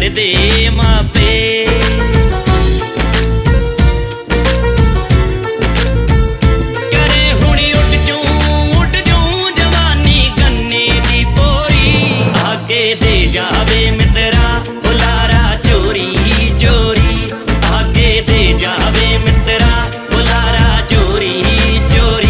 कर दे मापे। करे हुणी उठ जूं जवानी गन्ने दी पोरी। आगे दे जावे मित्रा बुलारा चोरी चोरी। आगे दे जावे मित्रा बुलारा चोरी चोरी।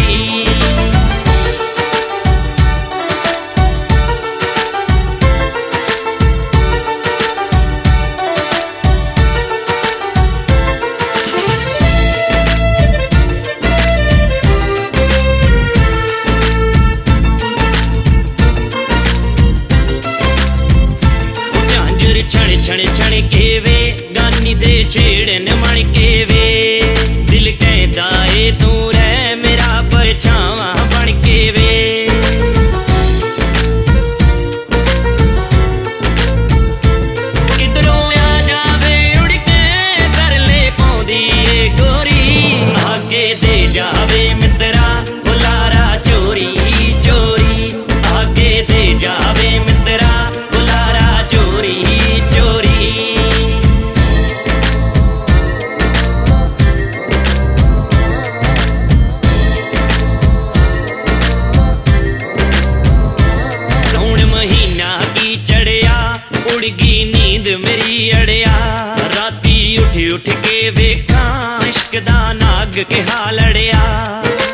छण छण के वे गानी दे छेड़न मण के वे। दिल कहता है तू रह मेरा परछावा बन के वे। किधरों आ जावे उड़ के कर ले पौंदी ए गोरी। आगे दे जावे मित्रा बुलारा चोरी चोरी। आगे दे जावे मित्रा बुलारा चोरी चोरी। सौन महीना की चढ़िया उड़गी नींद मेरी अड़िया। राती उठ उठ के वेखा इश्क दा नाग के हाल अड़िया।